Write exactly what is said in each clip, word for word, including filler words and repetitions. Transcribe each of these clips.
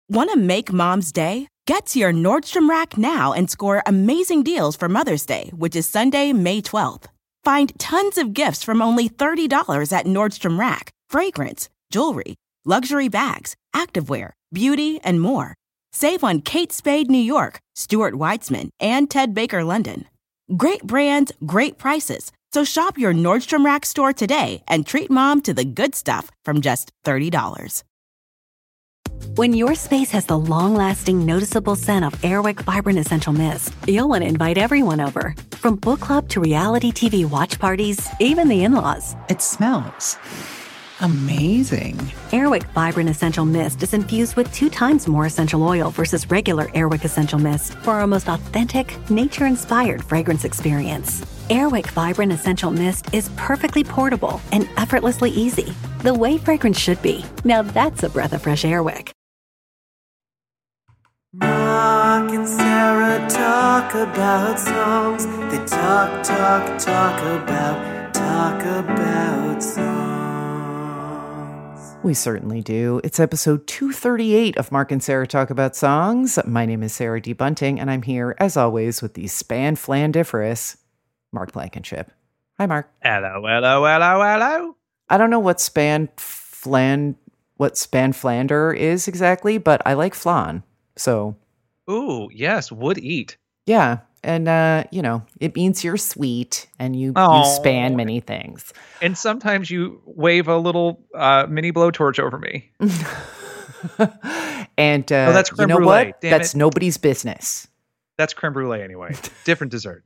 Want to make Mom's day? Get to your Nordstrom Rack now and score amazing deals for Mother's Day, which is Sunday, May twelfth. Find tons of gifts from only thirty dollars at Nordstrom Rack. Fragrance, jewelry, luxury bags, activewear, beauty, and more. Save on Kate Spade New York, Stuart Weitzman, and Ted Baker London. Great brands, great prices. So shop your Nordstrom Rack store today and treat Mom to the good stuff from just thirty dollars. When your space has the long-lasting, noticeable scent of Airwick Vibrant Essential Mist, you'll want to invite everyone over. From book club to reality T V watch parties, even the in-laws. It smells amazing. Airwick Vibrant Essential Mist is infused with two times more essential oil versus regular Airwick Essential Mist for our most authentic, nature-inspired fragrance experience. Airwick Vibrant Essential Mist is perfectly portable and effortlessly easy. The way fragrance should be. Now that's a breath of fresh Airwick. Mark and Sarah talk about songs. They talk, talk, talk about, talk about songs. We certainly do. It's episode two thirty-eight of Mark and Sarah Talk About Songs. My name is Sarah D. Bunting, and I'm here, as always, with the spanflandiferous Mark Blankenship. Hi, Mark. Hello, hello, hello, hello. I don't know what span flan, what spanflander is exactly, but I like flan. So, ooh, yes, would eat. Yeah, and uh, you know, it means you're sweet and you, you span many things. And sometimes you wave a little uh, mini blowtorch over me. and uh, oh, that's creme you know brulee. what? Damn That's it. nobody's business. That's creme brulee anyway. Different dessert.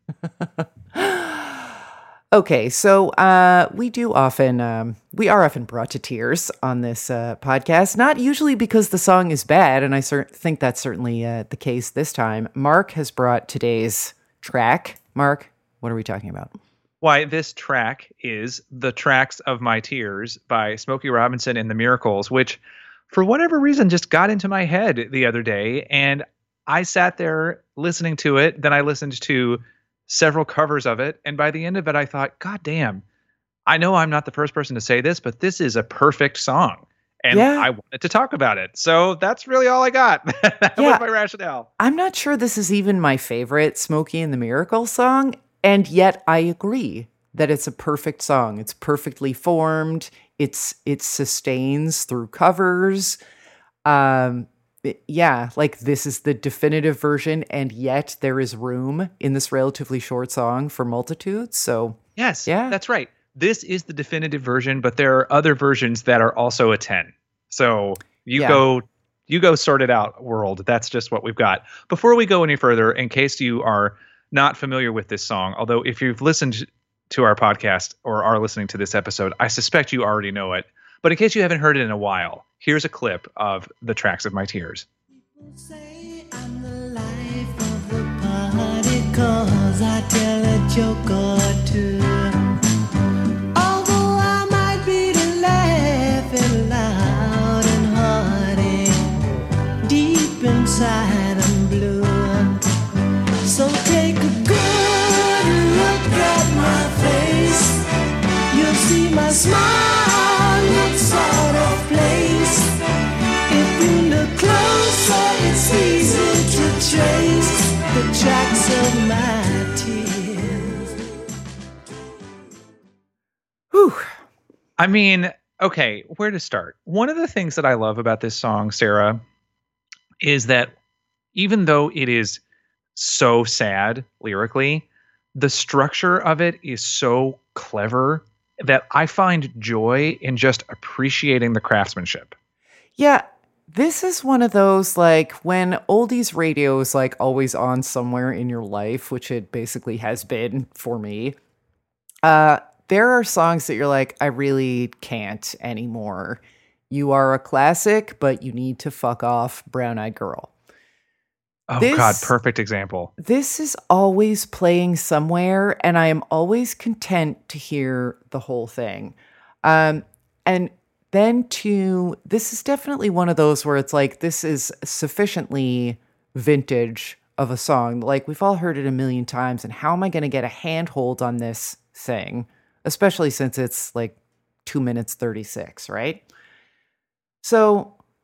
Okay, so uh, we do often, um, we are often brought to tears on this uh, podcast, not usually because the song is bad, and I cer- think that's certainly uh, the case this time. Mark has brought today's track. Mark, what are we talking about? Why, this track is The Tracks of My Tears by Smokey Robinson and the Miracles, which for whatever reason just got into my head the other day, and I sat there listening to it. Then I listened to several covers of it, and by the end of it I thought, God damn, I know I'm not the first person to say this, but this is a perfect song, and yeah. I wanted to talk about it. So that's really all I got. That yeah. was my rationale. I'm not sure this is even my favorite Smokey and the Miracle song, and yet I agree that it's a perfect song. It's perfectly formed. It's it sustains through covers. Um Yeah, like this is the definitive version, and yet there is room in this relatively short song for multitudes. So yes, yeah, that's right. This is the definitive version, but there are other versions that are also a ten. So you yeah. go, you go sort it out, world. That's just what we've got. Before we go any further, in case you are not familiar with this song, although if you've listened to our podcast or are listening to this episode, I suspect you already know it. But in case you haven't heard it in a while, here's a clip of The Tracks of My Tears. People say I'm the life of the party 'cause I tell a joke or two. Although I might be the laughing loud and hearty, deep inside I'm blue. So take a good look at my face. You'll see my smile. Sort of place. If you look closer, it's easy to trace the tracks of my tears. Whew. I mean, okay, where to start? One of the things that I love about this song, Sarah, is that even though it is so sad lyrically, the structure of it is so clever that I find joy in just appreciating the craftsmanship. Yeah, this is one of those, like, when oldies radio is, like, always on somewhere in your life, which it basically has been for me, uh, there are songs that you're like, I really can't anymore. You are a classic, but you need to fuck off, Brown Eyed Girl. Oh, this, God, perfect example. This is always playing somewhere, and I am always content to hear the whole thing. Um, and then to, this is definitely one of those where it's like, this is sufficiently vintage of a song. Like, we've all heard it a million times, and how am I going to get a handhold on this thing? Especially since it's like two minutes thirty-six, right? So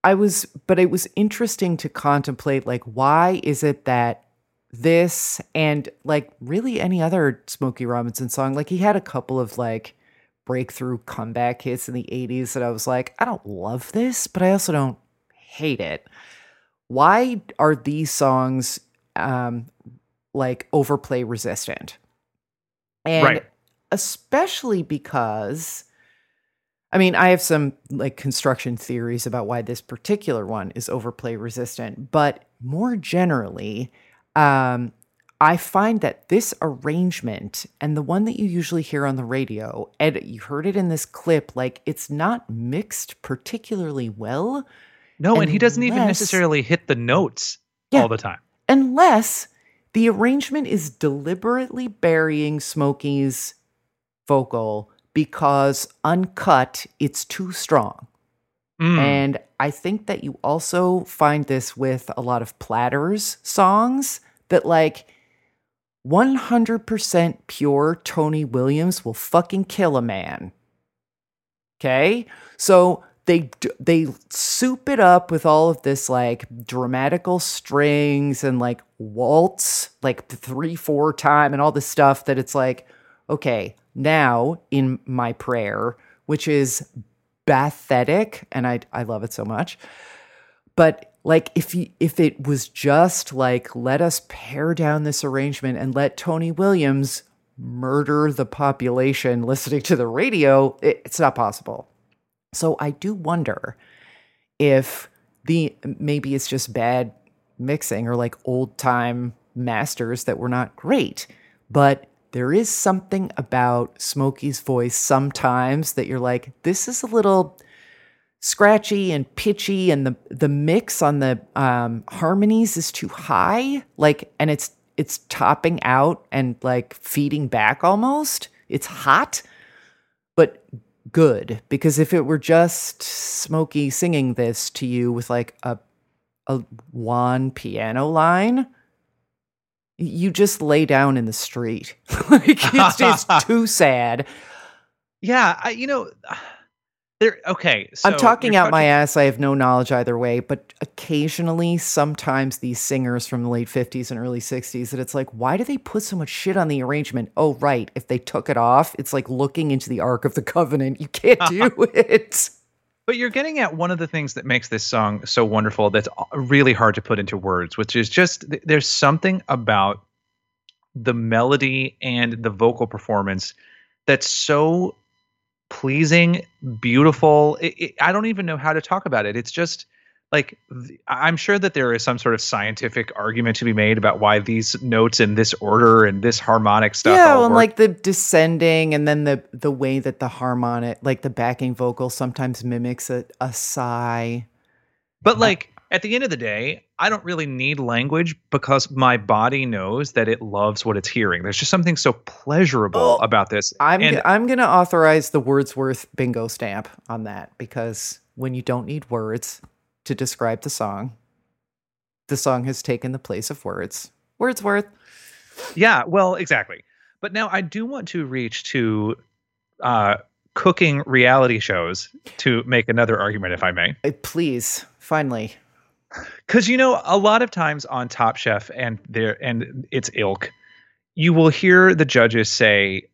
I was, but it was interesting to contemplate, like, why is it that this and like really any other Smokey Robinson song, like he had a couple of like breakthrough comeback hits in the eighties that I was like, I don't love this, but I also don't hate it. Why are these songs um, like overplay resistant? And right. especially because, I mean, I have some like construction theories about why this particular one is overplay resistant, but more generally, um, I find that this arrangement and the one that you usually hear on the radio, and you heard it in this clip, like it's not mixed particularly well. No, and he doesn't even unless- necessarily hit the notes Yeah. all the time. Unless the arrangement is deliberately burying Smokey's vocal because uncut, it's too strong. Mm. And I think that you also find this with a lot of Platter's songs that like one hundred percent pure Tony Williams will fucking kill a man. Okay? So they they soup it up with all of this like dramatical strings and like waltz, like three, four time and all this stuff that it's like, okay, now in my prayer, which is pathetic, and I I love it so much. But like if you, if it was just like, let us pare down this arrangement and let Tony Williams murder the population listening to the radio, it, it's not possible. So I do wonder if the maybe it's just bad mixing or like old time masters that were not great, but there is something about Smokey's voice sometimes that you're like, this is a little scratchy and pitchy, and the the mix on the um, harmonies is too high, like, and it's it's topping out and like feeding back almost. It's hot, but good, because if it were just Smokey singing this to you with like a a one piano line, you just lay down in the street. Like it's just too sad. Yeah, I, you know, there. Okay, so I'm talking you're out my touching- ass. I have no knowledge either way, but occasionally, sometimes these singers from the late fifties and early sixties, that it's like, why do they put so much shit on the arrangement? Oh, right. If they took it off, it's like looking into the Ark of the Covenant. You can't do it. But you're getting at one of the things that makes this song so wonderful that's really hard to put into words, which is just th- there's something about the melody and the vocal performance that's so pleasing, beautiful. It, it, I don't even know how to talk about it. It's just like, th- I'm sure that there is some sort of scientific argument to be made about why these notes in this order and this harmonic stuff. Yeah, all and work. like the descending, and then the the way that the harmonic, like the backing vocal, sometimes mimics a, a sigh. But like at the end of the day, I don't really need language because my body knows that it loves what it's hearing. There's just something so pleasurable Oh, about this. I'm and g- I'm gonna authorize the Wordsworth bingo stamp on that, because when you don't need words to describe the song, the song has taken the place of words. Wordsworth. yeah, well, exactly. But now I do want to reach to uh, cooking reality shows to make another argument, if I may. Uh, Please, finally. Because, you know, a lot of times on Top Chef and their and its ilk, you will hear the judges say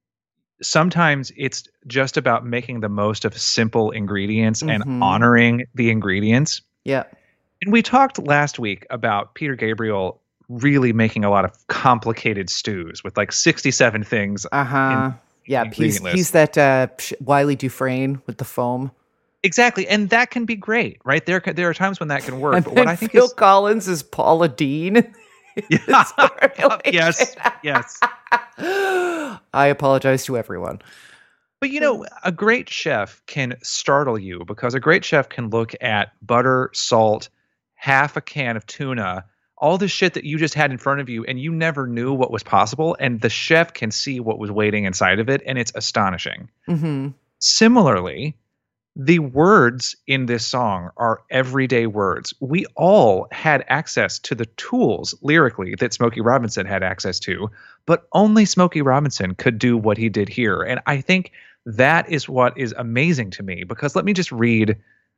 sometimes it's just about making the most of simple ingredients Mhm. and honoring the ingredients. Yeah. And we talked last week about Peter Gabriel really making a lot of complicated stews with like sixty-seven things. Uh huh. Yeah. ingredient He's list. he's that uh, Sh- Wiley Dufresne with the foam. Exactly. And that can be great, right? There there are times when that can work. And But what then I think Phil is Collins is Paula Dean. Yeah. Relation. yes, yes. I apologize to everyone. But you know, a great chef can startle you because a great chef can look at butter, salt, half a can of tuna, all the shit that you just had in front of you and you never knew what was possible. And the chef can see what was waiting inside of it. And it's astonishing. Mm-hmm. Similarly, the words in this song are everyday words. We all had access to the tools lyrically that Smokey Robinson had access to, but only Smokey Robinson could do what he did here. And I think that is what is amazing to me, because let me just read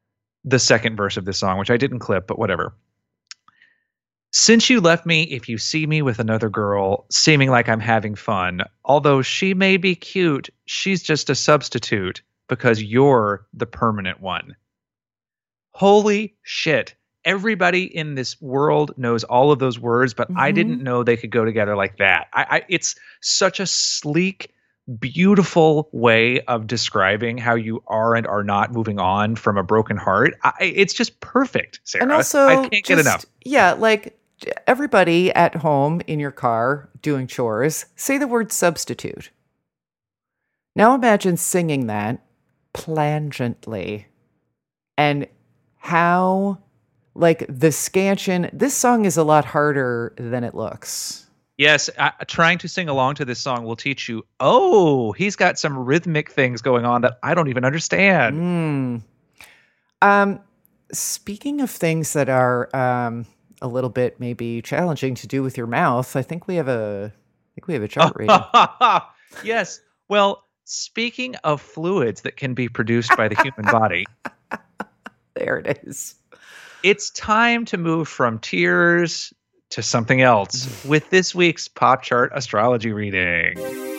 the second verse of this song, which I didn't clip, but whatever. Since you left me, if you see me with another girl, seeming like I'm having fun, although she may be cute, she's just a substitute because you're the permanent one. Holy shit. Everybody in this world knows all of those words, but mm-hmm. I didn't know they could go together like that. I, I it's such a sleek, beautiful way of describing how you are and are not moving on from a broken heart. I, it's just perfect, Sarah. And also, I can't just, get enough. Yeah, like everybody at home in your car doing chores, say the word substitute. Now imagine singing that plangently and how, like, the scansion, this song is a lot harder than it looks. Yes, uh, trying to sing along to this song will teach you, oh, he's got some rhythmic things going on that I don't even understand. Mm. Um, speaking of things that are um, a little bit maybe challenging to do with your mouth, I think we have a, I think we have a chart reading. Yes. Well, speaking of fluids that can be produced by the human body. There it is. It's time to move from tears to something else with this week's Pop Chart astrology reading.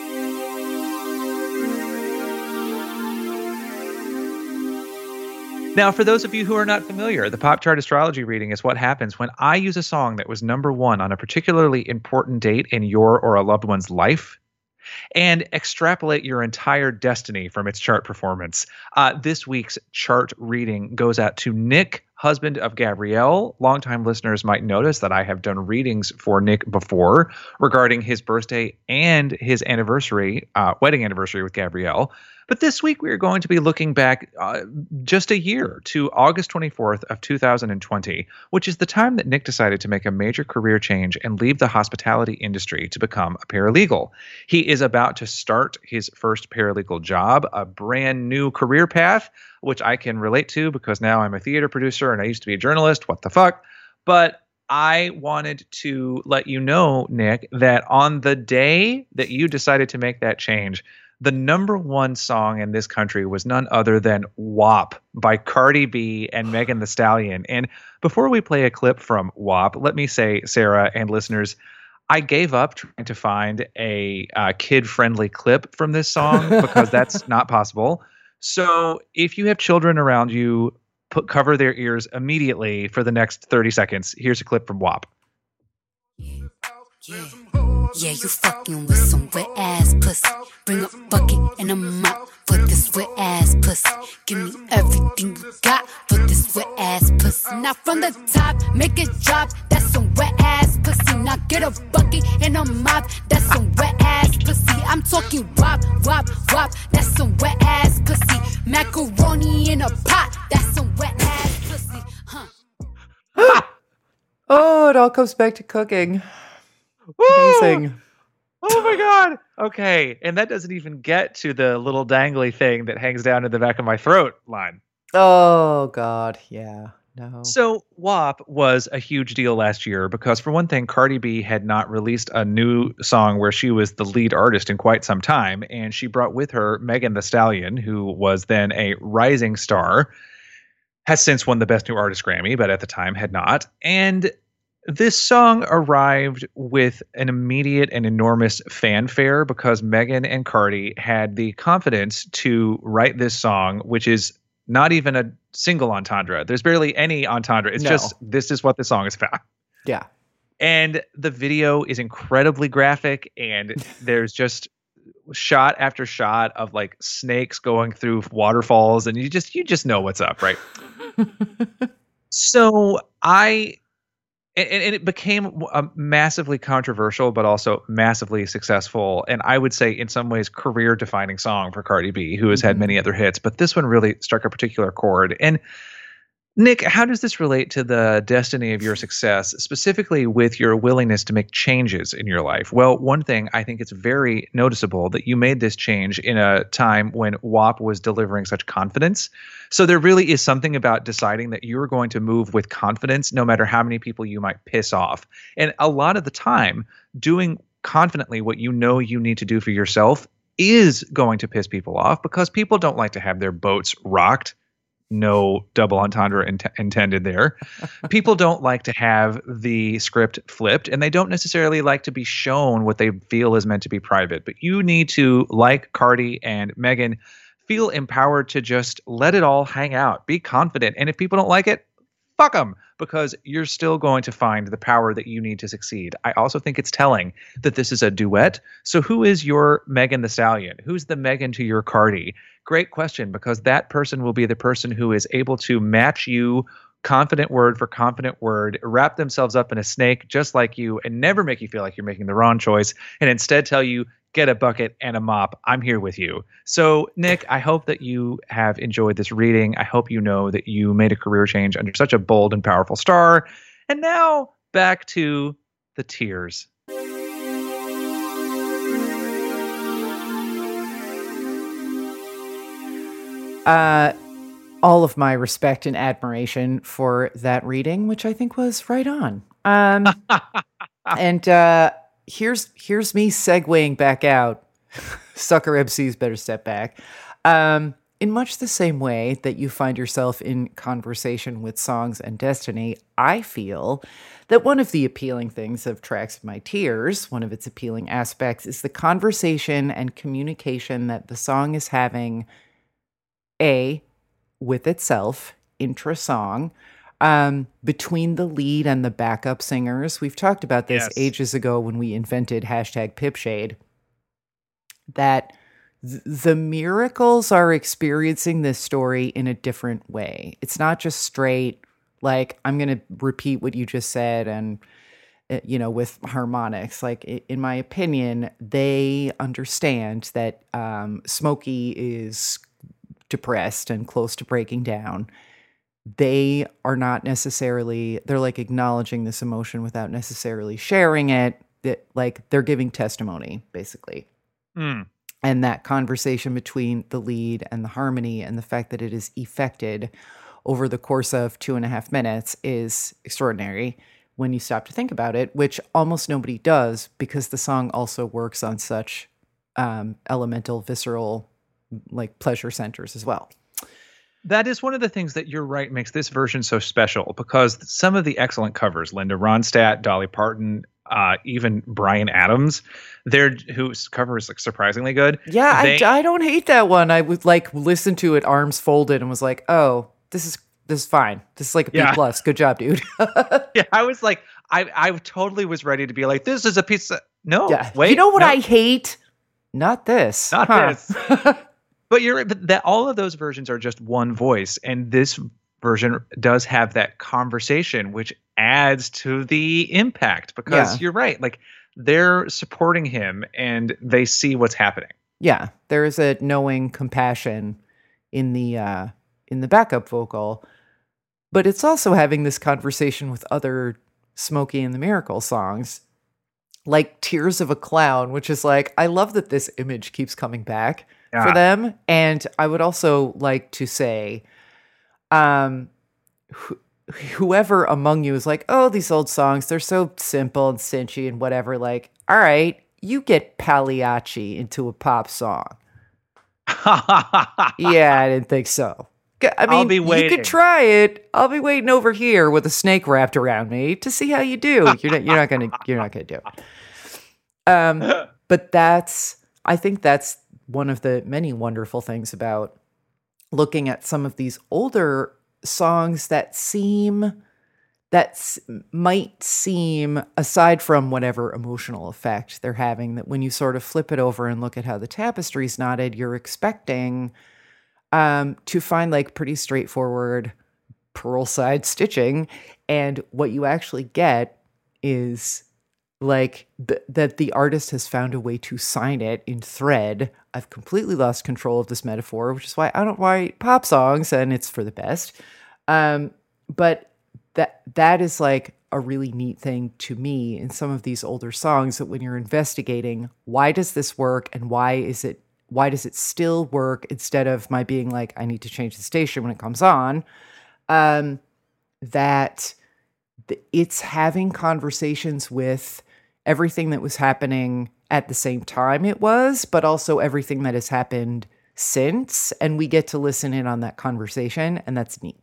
Now, for those of you who are not familiar, the Pop Chart astrology reading is what happens when I use a song that was number one on a particularly important date in your or a loved one's life and extrapolate your entire destiny from its chart performance. Uh, this week's chart reading goes out to Nick, husband of Gabrielle. Longtime listeners might notice that I have done readings for Nick before regarding his birthday and his anniversary, uh, wedding anniversary with Gabrielle. But this week we are going to be looking back uh, just a year to August twenty-fourth of two thousand twenty, which is the time that Nick decided to make a major career change and leave the hospitality industry to become a paralegal. He is about to start his first paralegal job, a brand new career path, which I can relate to because now I'm a theater producer and I used to be a journalist. What the fuck? But I wanted to let you know, Nick, that on the day that you decided to make that change, the number one song in this country was none other than W A P by Cardi B and Megan Thee Stallion. And before we play a clip from W A P, let me say, Sarah and listeners, I gave up trying to find a uh, kid-friendly clip from this song because that's not possible. So if you have children around you, put cover their ears immediately for the next thirty seconds. Here's a clip from W A P. Yeah, yeah, you fucking with some wet ass pussy. Bring a bucket and a mop for this wet ass pussy. Give me everything you got for this wet ass pussy. Now from the top, make it drop. That's some wet ass pussy. Now get a bucket and a mop. That's some wet ass pussy. I'm talking wop, wop, wop. That's some wet ass pussy. Macaroni in a pot. That's some wet ass pussy. Huh? Oh, it all comes back to cooking. Woo! Amazing. Oh my God. Okay. And that doesn't even get to the little dangly thing that hangs down in the back of my throat line. Oh God. Yeah. No. So W A P was a huge deal last year because, for one thing, Cardi B had not released a new song where she was the lead artist in quite some time. And she brought with her Megan Thee Stallion, who was then a rising star, has since won the Best New Artist Grammy, but at the time had not. And this song arrived with an immediate and enormous fanfare because Megan and Cardi had the confidence to write this song, which is not even a single entendre. There's barely any entendre. It's No. just, this is what the song is about. Yeah. And the video is incredibly graphic, and there's just shot after shot of like snakes going through waterfalls, and you just you just know what's up, right? So I and, and it became a massively controversial, but also massively successful, and I would say in some ways career-defining song for Cardi B, who has Mm-hmm. had many other hits, but this one really struck a particular chord. And Nick, how does this relate to the destiny of your success, specifically with your willingness to make changes in your life? Well, one thing, I think it's very noticeable that you made this change in a time when W A P was delivering such confidence. So there really is something about deciding that you're going to move with confidence, no matter how many people you might piss off. And a lot of the time, doing confidently what you know you need to do for yourself is going to piss people off because people don't like to have their boats rocked No double entendre int- intended there. People don't like to have the script flipped, and they don't necessarily like to be shown what they feel is meant to be private. But you need to, like Cardi and Megan, feel empowered to just let it all hang out. Be confident. And if people don't like it, fuck them, because you're still going to find the power that you need to succeed. I also think it's telling that this is a duet. So who is your Megan Thee Stallion? Who's the Megan to your Cardi? Great question, because that person will be the person who is able to match you confident word for confident word, wrap themselves up in a snake just like you, and never make you feel like you're making the wrong choice, and instead tell you, get a bucket and a mop. I'm here with you. So, Nick, I hope that you have enjoyed this reading. I hope you know that you made a career change under such a bold and powerful star. And now back to the tears. Uh, all of my respect and admiration for that reading, which I think was right on. Um, and uh, here's here's me segueing back out. Sucker M Cs better step back. Um, in much the same way that you find yourself in conversation with songs and destiny, I feel that one of the appealing things of Tracks of My Tears, one of its appealing aspects, is the conversation and communication that the song is having, A, with itself, intra-song, um, between the lead and the backup singers. We've talked about this Yes. ages ago when we invented hashtag Pipshade, that th- the Miracles are experiencing this story in a different way. It's not just straight, like, I'm going to repeat what you just said and, uh, you know, with harmonics. Like, i- in my opinion, they understand that um, Smokey is depressed and close to breaking down. They are not necessarily, they're like acknowledging this emotion without necessarily sharing it. That, like, they're giving testimony, basically. Mm. And that conversation between the lead and the harmony and the fact that it is effected over the course of two and a half minutes is extraordinary when you stop to think about it, which almost nobody does, because the song also works on such um, elemental, visceral, like, pleasure centers as well. That is one of the things that you're right makes this version so special, because some of the excellent covers, Linda Ronstadt, Dolly Parton, uh, even Bryan Adams, their whose cover is like surprisingly good. Yeah, They- I, I don't hate that one. I would like listen to it arms folded and was like, oh, this is this is fine. This is like a B Yeah. plus. Good job, dude. yeah, I was like, I I totally was ready to be like, this is a piece of no. Yeah. Wait, you know what no, I hate? Not this. Not Huh. this. But you're but that all of those versions are just one voice, and this version does have that conversation, which adds to the impact, because Yeah. you're right. Like, they're supporting him and they see what's happening. Yeah, there is a knowing compassion in the uh, in the backup vocal, but it's also having this conversation with other Smokey and the Miracle songs, like Tears of a Clown, which is like, I love that this image keeps coming back Yeah. for them. And I would also like to say, um, wh- whoever among you is like, oh, these old songs, they're so simple and cinchy and whatever. Like, all right, you get Pagliacci into a pop song. Yeah, I didn't think so. G- I mean, I'll be you waiting. could try it. I'll be waiting over here with a snake wrapped around me to see how you do. You're not, you're not gonna, you're not gonna do it. Um, but that's, I think that's one of the many wonderful things about looking at some of these older songs that seem, that s- might seem, aside from whatever emotional effect they're having, that when you sort of flip it over and look at how the tapestry's knotted, you're expecting um, to find like pretty straightforward pearl side stitching. And what you actually get is like th- that the artist has found a way to sign it in thread. I've completely lost control of this metaphor, which is why I don't write pop songs, and it's for the best. Um, but that that is like a really neat thing to me in some of these older songs, that when you're investigating, why does this work and why is it why does it still work, instead of my being like, I need to change the station when it comes on, um, that th- it's having conversations with everything that was happening at the same time it was, but also everything that has happened since, and we get to listen in on that conversation, and that's neat.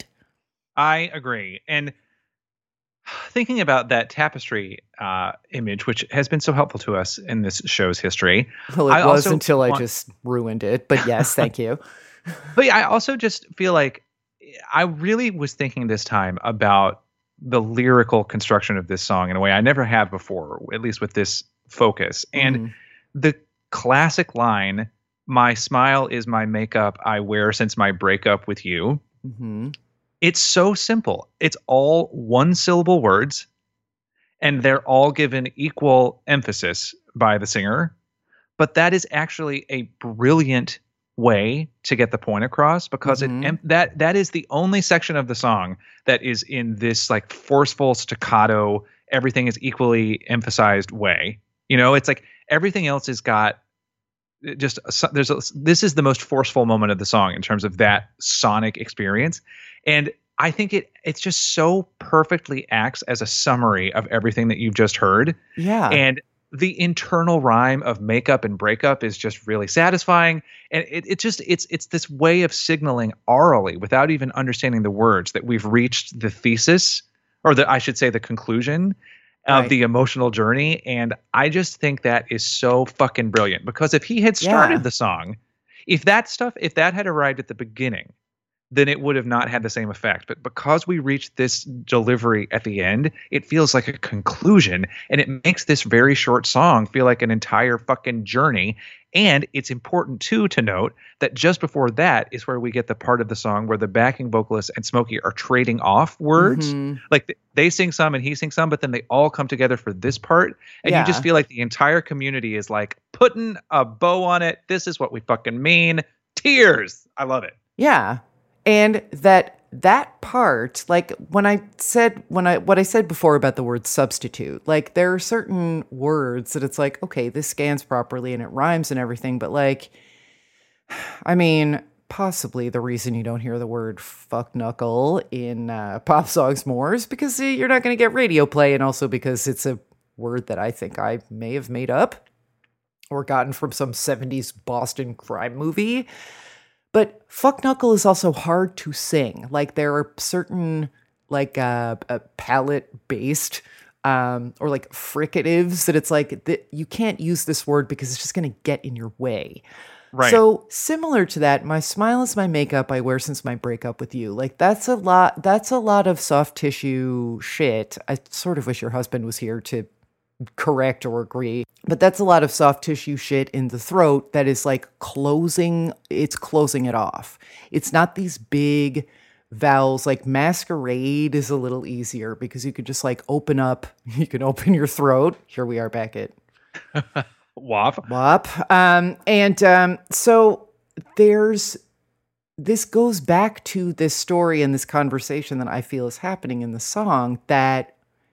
I agree. And thinking about that tapestry uh, image, which has been so helpful to us in this show's history. Well, it I was also until want- I just ruined it. But yes, thank you. But yeah, I also just feel like I really was thinking this time about the lyrical construction of this song in a way I never have before, at least with this focus. And Mhm. the classic line, "My smile is my makeup I wear since my breakup with you." Mhm. It's so simple. It's all one syllable words, and they're all given equal emphasis by the singer. But that is actually a brilliant way to get the point across, because Mhm. it em- that that is the only section of the song that is in this like forceful staccato, everything is equally emphasized way. You know, it's like everything else has got just a- there's a, this is the most forceful moment of the song in terms of that sonic experience. And I think it it's just so perfectly acts as a summary of everything that you've just heard. Yeah. And the internal rhyme of makeup and breakup is just really satisfying. And it, it just it's it's this way of signaling orally without even understanding the words that we've reached the thesis, or the I should say the conclusion of Right. the emotional journey. And I just think that is so fucking brilliant, because if he had started Yeah. the song, if that stuff, if that had arrived at the beginning, then it would have not had the same effect. But because we reached this delivery at the end, it feels like a conclusion, and it makes this very short song feel like an entire fucking journey. And it's important too to note that just before that is where we get the part of the song where the backing vocalist and Smokey are trading off words. Mhm. Like th- they sing some and he sings some, but then they all come together for this part. And you just Yeah. feel like the entire community is like putting a bow on it. This is what we fucking mean. Tears. I love it. Yeah. And that that part, like when I said when I what I said before about the word substitute, like there are certain words that it's like, okay, this scans properly and it rhymes and everything, but like I mean, possibly the reason you don't hear the word fuck knuckle in uh, pop songs more is because uh, you're not going to get radio play, and also because it's a word that I think I may have made up or gotten from some seventies Boston crime movie. But fuck knuckle is also hard to sing. Like there are certain like uh, uh palette based um or like fricatives that it's like th- you can't use this word because it's just going to get in your way. Right. So similar to that, my smile is my makeup I wear since my breakup with you. Like that's a lot that's a lot of soft tissue shit. I sort of wish your husband was here to correct or agree, but that's a lot of soft tissue shit in the throat that is like closing it's closing it off. It's not these big vowels. Like masquerade is a little easier because you could just like open up you can open your throat. Here we are back at W A P. W A P. Um, and um, so there's this goes back to this story and this conversation that I feel is happening in the song, that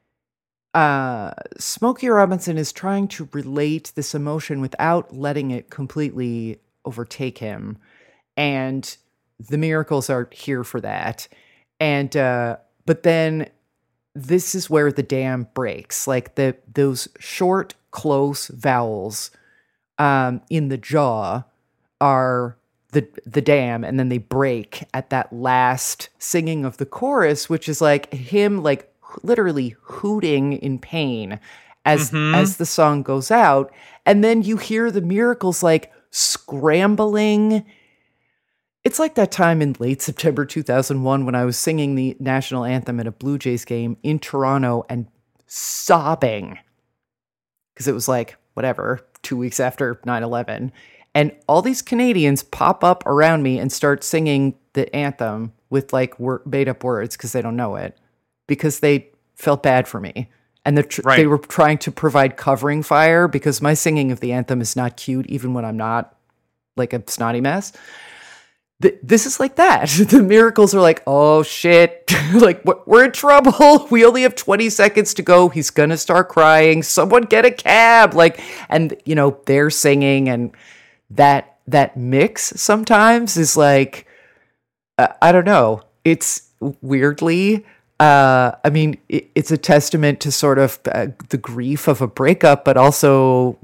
uh, Smokey Robinson is trying to relate this emotion without letting it completely overtake him. And the Miracles are here for that. And, uh, but then this is where the dam breaks. Like the, those short, close vowels, um, in the jaw are the, the dam. And then they break at that last singing of the chorus, which is like him, like, literally hooting in pain as Mhm. as the song goes out. And then you hear the Miracles like scrambling. It's like that time in late September two thousand one when I was singing the national anthem at a Blue Jays game in Toronto and sobbing because it was like whatever two weeks after nine eleven, and all these Canadians pop up around me and start singing the anthem with like wor- made up words because they don't know it, because they felt bad for me. And tr- Right. they were trying to provide covering fire because my singing of the anthem is not cute, even when I'm not like a snotty mess. Th- this is like that. The Miracles are like, oh shit, like we're in trouble. We only have twenty seconds to go. He's going to start crying. Someone get a cab. Like, and you know, they're singing, and that, that mix sometimes is like, uh, I don't know. It's weirdly, uh, I mean, it, it's a testament to sort of uh, the grief of a breakup, but also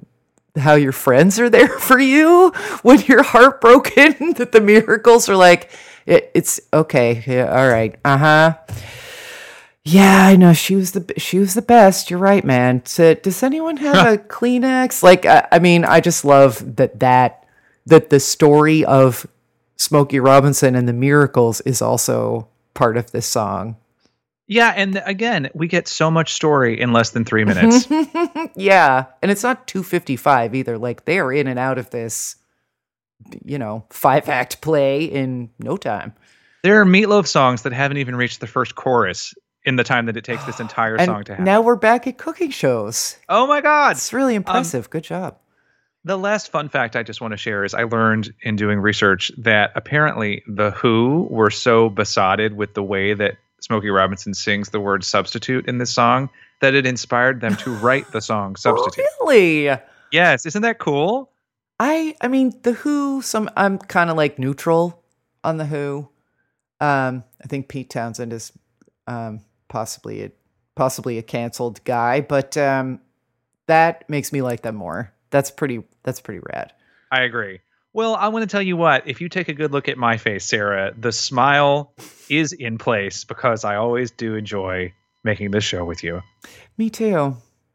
how your friends are there for you when you're heartbroken, that the Miracles are like, it, it's okay. Yeah, all right. Uh-huh. Yeah, I know. She was the she was the best. You're right, man. So, does anyone have a Kleenex? Like, I, I mean, I just love that that that the story of Smokey Robinson and the Miracles is also part of this song. Yeah, and again, we get so much story in less than three minutes. Yeah, and it's not two fifty-five either. Like, they are in and out of this, you know, five-act play in no time. There are Meatloaf songs that haven't even reached the first chorus in the time that it takes this entire and song to happen. Now we're back at cooking shows. Oh my God. It's really impressive. Um, Good job. The last fun fact I just want to share is I learned in doing research that apparently The Who were so besotted with the way that Smokey Robinson sings the word substitute in this song that it inspired them to write the song Substitute. Really? Yes. Isn't that cool? I I mean, The Who, some I'm kind of like neutral on The Who. Um, I think Pete Townsend is um, possibly a, possibly a canceled guy, but um, that makes me like them more. That's pretty that's pretty rad. I agree. Well, I want to tell you what, if you take a good look at my face, Sarah, the smile is in place because I always do enjoy making this show with you. Me too.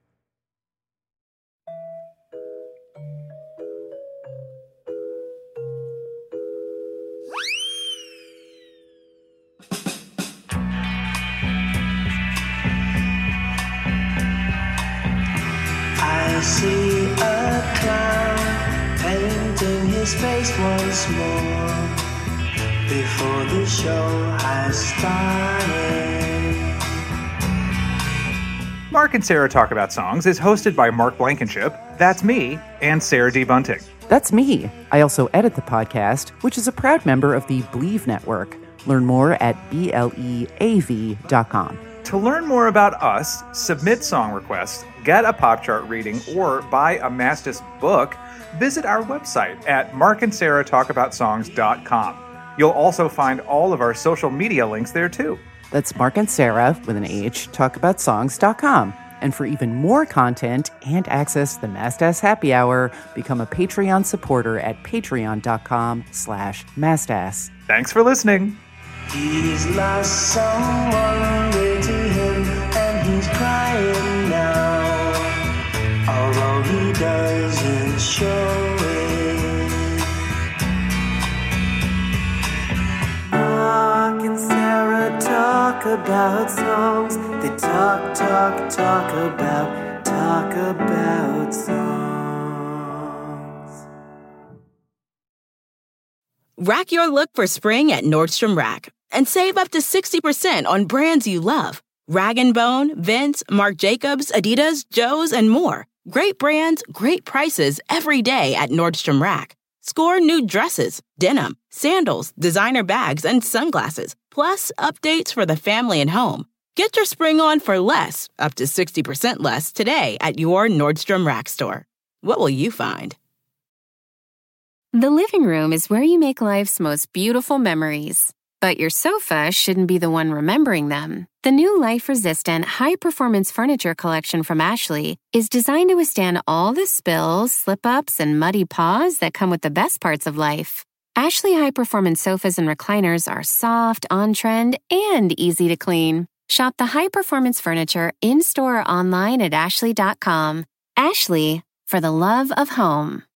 I see a clown painting his face once more before the show has started. Mark and Sarah Talk About Songs is hosted by Mark Blankenship, that's me, and Sarah D. Bunting. That's me. I also edit the podcast, which is a proud member of the Believe Network. Learn more at B L E A V dot com. To learn more about us, submit song requests, get a pop chart reading, or buy a Mastis book, visit our website at mark and sarah talk about songs dot com. You'll also find all of our social media links there too. That's Mark and Sarah, with an H, talk about songs dot com. And for even more content and access to the Mastas Happy Hour, become a Patreon supporter at patreon.com slash Mastas. Thanks for listening. He's lost someone dear to him, and he's crying now, although he doesn't show it. Mark and Sarah talk about songs. They talk, talk, talk about, talk about songs. Rack your look for spring at Nordstrom Rack and save up to sixty percent on brands you love. Rag and Bone, Vince, Marc Jacobs, Adidas, Joe's, and more. Great brands, great prices every day at Nordstrom Rack. Score new dresses, denim, sandals, designer bags, and sunglasses, plus updates for the family and home. Get your spring on for less, up to sixty percent less, today at your Nordstrom Rack store. What will you find? The living room is where you make life's most beautiful memories. But your sofa shouldn't be the one remembering them. The new life-resistant, high-performance furniture collection from Ashley is designed to withstand all the spills, slip-ups, and muddy paws that come with the best parts of life. Ashley high-performance sofas and recliners are soft, on-trend, and easy to clean. Shop the high-performance furniture in-store or online at ashley dot com. Ashley, for the love of home.